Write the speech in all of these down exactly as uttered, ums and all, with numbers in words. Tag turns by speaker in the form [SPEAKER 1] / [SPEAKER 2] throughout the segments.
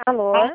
[SPEAKER 1] Alô?
[SPEAKER 2] Ah.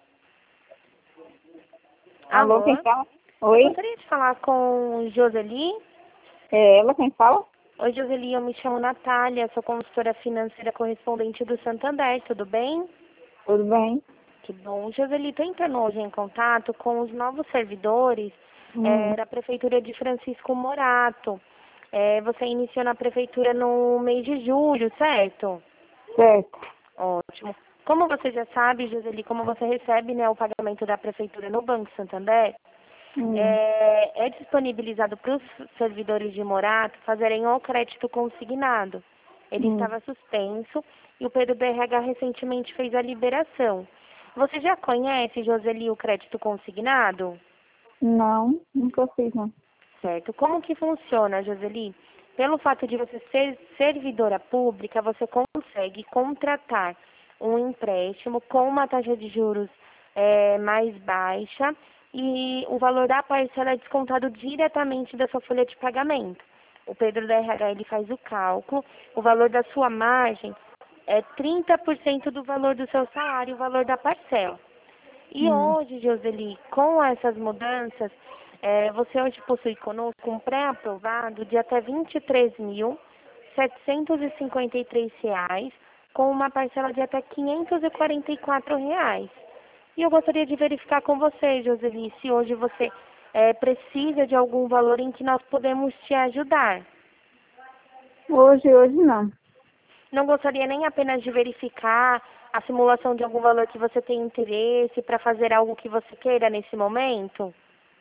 [SPEAKER 1] Alô,
[SPEAKER 2] Alô?
[SPEAKER 1] quem fala?
[SPEAKER 2] Eu
[SPEAKER 1] Oi,
[SPEAKER 2] gostaria de falar com Joseli.
[SPEAKER 1] é ela quem fala?
[SPEAKER 2] Oi, Joseli, eu me chamo Natália, sou consultora financeira correspondente do Santander, tudo bem?
[SPEAKER 1] Tudo bem?
[SPEAKER 2] Que bom. Joseli, estou entrando hoje em contato com os novos servidores
[SPEAKER 1] Hum,
[SPEAKER 2] eh, da Prefeitura de Francisco Morato. Eh, você iniciou na Prefeitura no mês de julho, certo?
[SPEAKER 1] certo.
[SPEAKER 2] Ótimo. Como você já sabe, Joseli, como você recebe, né, o pagamento da Prefeitura no Banco Santander,
[SPEAKER 1] Hum,
[SPEAKER 2] é, é disponibilizado para os servidores de Morato fazerem o crédito consignado. Ele
[SPEAKER 1] hum.
[SPEAKER 2] estava suspenso e o Pedro do R H recentemente fez a liberação. Você já conhece, Joseli, o crédito consignado?
[SPEAKER 1] Não, nunca fiz, não.
[SPEAKER 2] Certo. Como que funciona, Joseli? Pelo fato de você ser servidora pública, você consegue contratar um empréstimo com uma taxa de juros eh, mais baixa e o valor da parcela é descontado diretamente da sua folha de pagamento. O Pedro da R H ele faz o cálculo, o valor da sua margem é trinta por cento do valor do seu salário, o valor da parcela. E
[SPEAKER 1] Hum.
[SPEAKER 2] hoje, Joseli, com essas mudanças, eh, você hoje possui conosco um pré-aprovado de até vinte e três mil setecentos e cinquenta e três reais, com uma parcela de até quinhentos e quarenta e quatro reais. E eu gostaria de verificar com você, Joseli, se hoje você eh, precisa de algum valor em que nós podemos te ajudar.
[SPEAKER 1] Hoje, hoje não.
[SPEAKER 2] Não gostaria nem apenas de verificar a simulação de algum valor que você tem interesse para fazer algo que você queira nesse momento?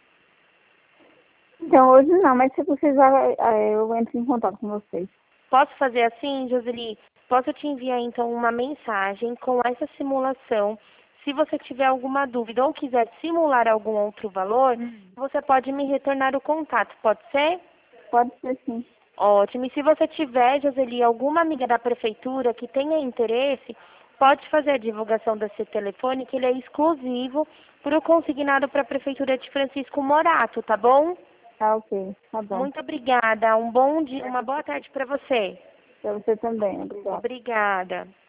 [SPEAKER 1] Então, hoje não, mas se precisar, é, eu entro em contato com vocês.
[SPEAKER 2] Posso fazer assim, Joseli? Posso te enviar então uma mensagem com essa simulação. Se você tiver alguma dúvida ou quiser simular algum outro valor, você pode me retornar o contato, pode ser?
[SPEAKER 1] Pode ser sim.
[SPEAKER 2] Ótimo. E se você tiver, Joseli, alguma amiga da prefeitura que tenha interesse, pode fazer a divulgação desse telefone, que ele é exclusivo para o consignado para a prefeitura de Francisco Morato, tá bom?
[SPEAKER 1] Tá ok, tá bom.
[SPEAKER 2] Muito obrigada. Um bom dia, uma boa tarde para você.
[SPEAKER 1] Pra você também, obrigada.
[SPEAKER 2] Obrigada.